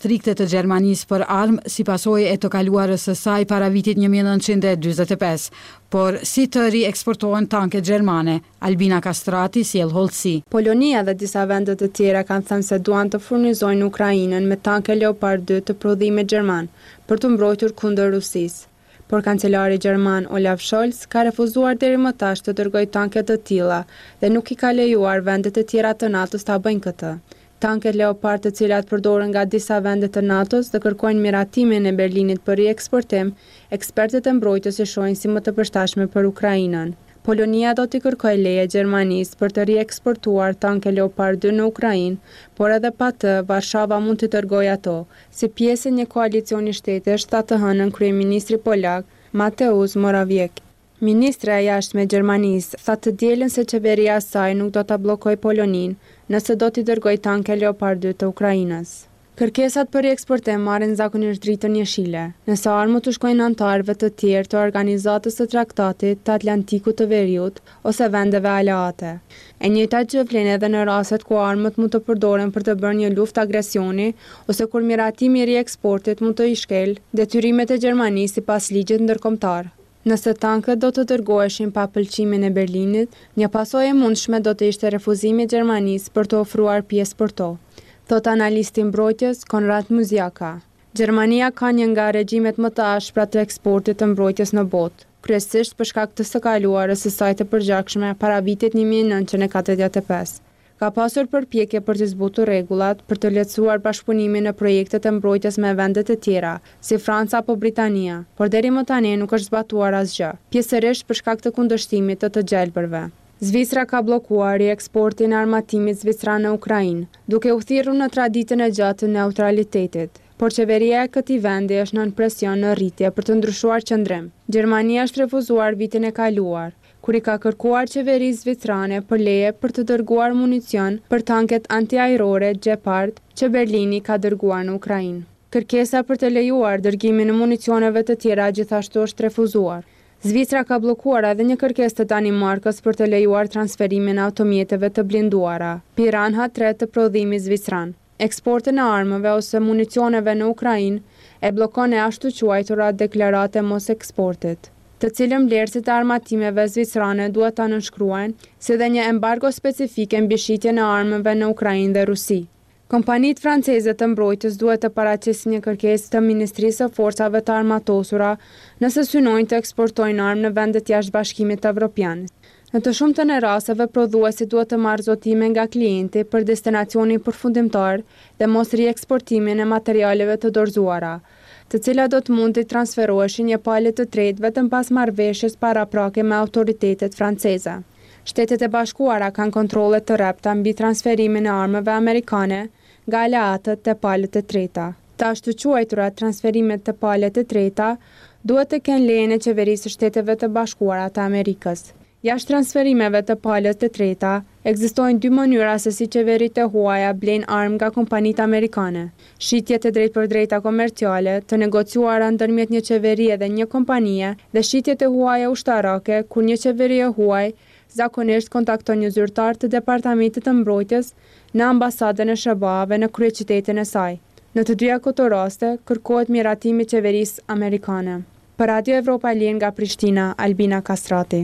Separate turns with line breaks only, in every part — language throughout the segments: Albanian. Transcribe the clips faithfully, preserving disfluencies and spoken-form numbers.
strikte të Gjermanisë për armë si pasojë e të kaluarës së saj para vitit një mijë e nëntëqind e dyzet e pesë. Por si të rieksportohen tanket gjermane? Albina Kastrati sjell hollësi.
Polonia dhe disa vende të tjera kanë thënë se duan të furnizojnë Ukrainën me tanke Leopard dy të prodhimit gjerman për të mbrojtur kundër Rusisë. Por kancelari gjerman Olaf Scholz ka refuzuar deri më tash të dërgojë tanke të tilla dhe nuk i ka lejuar vendet e tjera të NATO-s ta bëjnë këtë. Tanket Leopard të cilat përdoren nga disa vende të NATO-s dhe kërkojnë miratimin e Berlinit për rieksportim, ekspertët e mbrojtjes i shohin si më të përshtatshme për Ukrainën. Polonia do t'i kërkojë leje Gjermanisë për të rieksportuar tanke Leopard dy në Ukrainë, por edhe pa të, Varshava mund të dërgojë ato, si pjesë e një koalicioni shtetesh, tha të hënën kryeministri polak Mateusz Morawiecki. Ministra e jashtme e Gjermanisë tha të dielën se qeveria e saj nuk do ta bllokojë Poloninë nëse do t'i dërgojë tanke Leopard dy të Ukrainës. Kërkesat për rieksportim marrin zakonisht dritën jeshile, nëse armët të shkojnë anëtarëve të tjerë të organizatës së traktatit të Atlantikut të Veriut ose vendeve aleate. E njëjta gjë vlen edhe në rastet ku armët mund të përdoren për të bërë një luftë agresioni ose kur miratimi i rieksportit mund të ishkel detyrimet e Gjermanisë sipas ligjit ndërkombëtar. Nëse tankët do të dërgoheshin pa pëlqimin e Berlinit, një pasojë e mundshme do të ishte refuzimi i Gjermanisë për të ofruar pjesë për to, thot analisti mbrojtjes Konrad Muziaka. Gjermania ka një nga regjimet më të ashpra të eksportit të mbrojtjes në botë, kryesisht për shkak të së kaluarës së saj të përgjakshme para vitit një mijë e nëntëqind e katëdhjetë e pesë. Ka pasur përpjekje për të zbutur rregullat për të lehtësuar bashkëpunimin në projektet e mbrojtjes me vende të tjera, si Franca apo Britania, por deri më tani nuk është zbatuar asgjë, pjesërisht për shkak të kundërshtimit të të gjelbërve. Zvicra ka bllokuar rieksportin e armatimit zvicran në Ukrainë, duke u thirrur në traditën e gjatë të neutralitetit. Por qeveria e këtij vendi është nën presion në rritje për të ndryshuar qëndrim. Gjermania është refuzuar vitin e kaluar, kur i ka kërkuar qeverisë zvicrane për leje për të dërguar municion për tanket antiajrore Gepard që Berlini ka dërguar në Ukrainë. Kërkesa për të lejuar dërgimin e municioneve të tjera gjithashtu është refuzuar. Zvicra ka bllokuar edhe një kërkesë të Danimarkës për të lejuar transferimin e automjeteve të blinduara, Piranha tre të prodhimit zvicran. Eksportin e armëve ose municioneve në Ukrainë e bllokon e ashtu quajtura deklarate mos eksportit, të cilën vlerësit e armatimeve zvicrane duhet ta nënshkruajnë, si dhe një embargo specifike mbi shitjen e armëve në Ukrainë dhe Rusi. Kompanitë franceze të mbrojtjes duhet të paraqesin një kërkesë të Ministrisë së Forcave të Armatosura nëse synojnë të eksportojnë armë në vendet jashtë Bashkimit Evropian. Në të shumtën e rasteve prodhuesi duhet të marrë zotime nga klienti për destinacionin përfundimtar dhe mos rieksportimin e materialeve të dorëzuara, të cilat do të mund të transferoheshin një palë të tretë vetëm pas marrëveshjes paraprake me autoritetet franceze. Shtetet e Bashkuara kanë kontrolle të rrepta mbi transferimin e armëve amerikane nga aleatët të palët e treta. Të ashtu quajtura transferimet të palët e treta duhet të kenë lejen e qeverisë së Shteteve të Bashkuara të Amerikës. Jashtë transferimeve të palës të treta, ekzistojnë dy mënyra se si qeveritë e huaja blejnë armë nga kompanitë amerikane. Shitje të drejtpërdrejta komerciale, të negociuara ndërmjet një qeverie dhe një kompanie, dhe shitje të huaja ushtarake, kur një qeveri e huaj zakonisht kontakton një zyrtar të Departamentit të Mbrojtjes në ambasadën e S B A-ve në kryeqytetin e saj. Në të dyja këto raste, kërkohet miratimi i qeverisë amerikane. Për Radio Evropa e Lirë nga Prishtina, Albina Kastrati.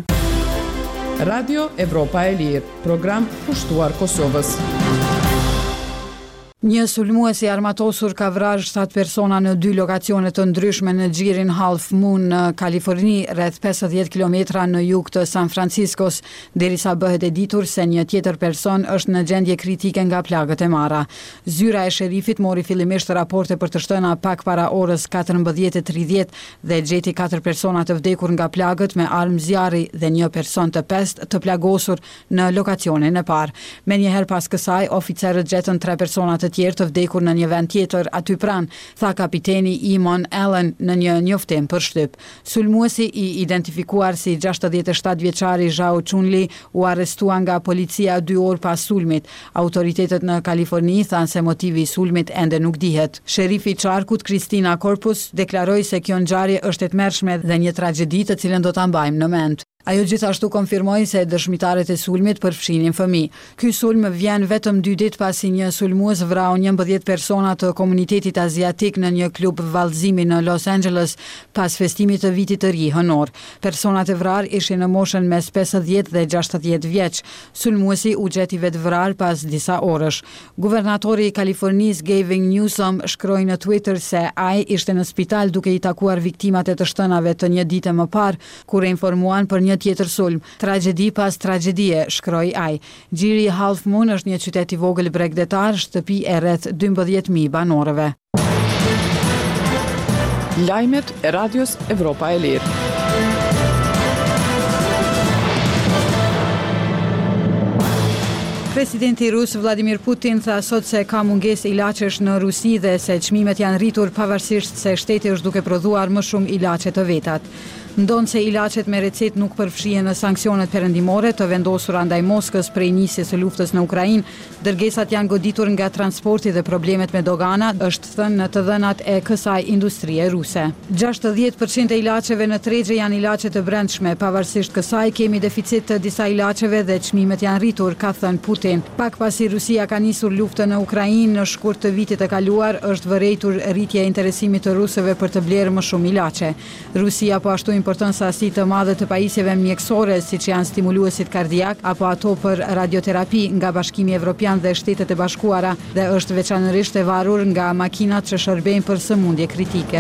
Radio Evropa e Lirë, program pushtuar Kosovës.
Një sulmues i armatosur ka vrarë shtatë persona në dy lokacione të ndryshme në xhirin Half Moon në Kaliforni, rreth pesëdhjetë kilometra në jug të San Franciscos, derisa bëhet e ditur se një tjetër person është në gjendje kritike nga plagët e marra. Zyra e sherifit mori fillimisht raporte për të shtëna pak para orës katërmbëdhjetë e tridhjetë dhe gjeti katër persona të vdekur nga plagët me armë zjarri dhe një person të pestë të plagosur në lokacionin e parë. Menjëherë pas kësaj, oficerët gjetën tre persona të tjerë të vdekur në një vend tjetër aty pranë, tha kapiteni Eamon Allen në një njoftim për shtyp. Sulmuesi i identifikuar si gjashtëdhjetë e shtatë vjeçari Zhao Chunli u arrestua nga policia dy orë pas sulmit. Autoritetet në Kaliforni thanë se motivi i sulmit ende nuk dihet. Sherifi i Qarkut Kristina Korpus deklaroi se kjo ngjarje është e tmerrshme dhe një tragjedi të cilën do ta mbajmë në mend. Ajo gjithashtu konfirmoi se dëshmitarët e sulmit përfshinin fëmijë. Ky sulm vjen vetëm dy ditë pasi një sulmues vrau njëmbëdhjetë persona të komunitetit aziatik në një klub vallëzimi në Los Angeles pas festimit të vitit të ri hënor. Personat e vrarë ishin në moshën mes pesëdhjetë dhe gjashtëdhjetë vjeç. Sulmuesi u gjeti vetë vrarë pas disa orësh. Guvernatori i Kalifornisë Gavin Newsom shkroi në Twitter se ai ishte në spital duke i takuar viktimat e të shtënave të një dite më parë, kur e informuan për një tjetër sulm. Tragjedi pas tragjedie, shkroi ai. Gjiri i Half Moon është një qytet i vogël bregdetar, shtëpi e rreth dymbëdhjetë mijë banorëve.
Lajmet e Radios Evropa e Lirë.
Presidenti rus Vladimir Putin tha sot se ka mungesë ilaçesh në Rusi dhe se çmimet janë rritur pavarësisht se shteti është duke prodhuar më shumë ilaçe të vetat. Ndonë se ilaçet me recet nuk përfshihen në sanksionet perëndimore të vendosura ndaj Moskës prej nisjes së luftës në Ukrainë, dërgesat janë goditur nga transporti dhe problemet me dogana, është thënë në të dhënat e kësaj industrie ruse. gjashtëdhjetë përqind e ilaçeve në tregje janë ilaçe të brendshme, pavarësisht kësaj kemi deficit të disa ilaçeve dhe çmimet janë rritur, ka thënë Putin. Pak pasi Rusia ka nisur luftën në Ukrainë në shkurt të vitit të kaluar, është vërejtur rritja e interesimit të rusëve për të blerë më shumë ilaçe. Rusia po ashtu importon sasi të madhe të pajisjeve mjekësore, siç janë stimuluesit kardiak apo ato për radioterapi nga Bashkimi Evropian dhe Shtetet e Bashkuara dhe është veçanërisht e varur nga makinat që shërbejnë për sëmundje kritike.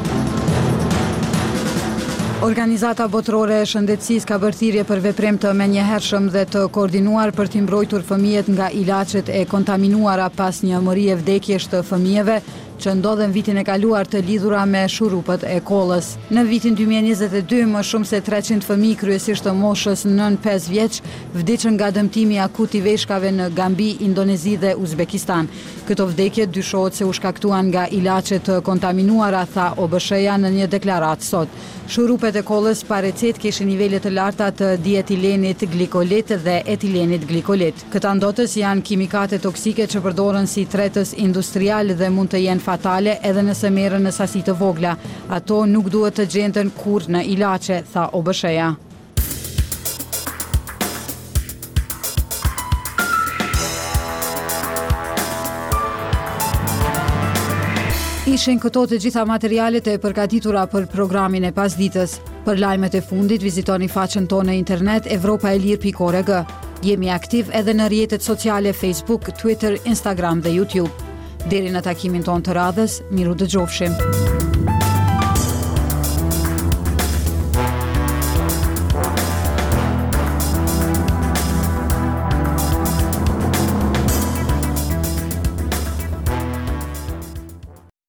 Organizata botërore e shëndetësisë ka bërë thirrje për veprim të menjëhershëm dhe të koordinuar për t'i mbrojtur fëmijët nga ilaçet e kontaminuara pas një morie vdekjesh të fëmijëve që ndodhen vitin e kaluar të lidhura me shurupët e kollës. Në vitin dy mijë e njëzet e dy, më shumë se treqind fëmijë kryesisht të moshës nën pesë vjeç vdiqën nga dëmtimi akut i veshkave në Gambi, Indonezi dhe Uzbekistan. Këto vdekje dyshohet se u shkaktuan nga ilaçe të kontaminuara, tha O B S H-ja në një deklaratë sot. Shurupet e kollës pa recet kishin nivele të larta të dietilenit glikolit dhe etilenit glikolit. Këta ndotës janë kimikate toksike që përdoren si tretës industrial dhe mund të jenë fatale edhe nëse merren në sasi të vogla. Ato nuk duhet të gjenden kurrë në ilaçe, tha O B S H-ja. Ishin këto të gjitha materialet e përgatitura për programin e pasditës. Për lajmet e fundit vizitoni faqen tonë në internet evropaelir pikë org. Jemi aktiv edhe në rrjetet sociale Facebook, Twitter, Instagram dhe YouTube. Deri në takimin tonë të radhës, miru dëgjofshim.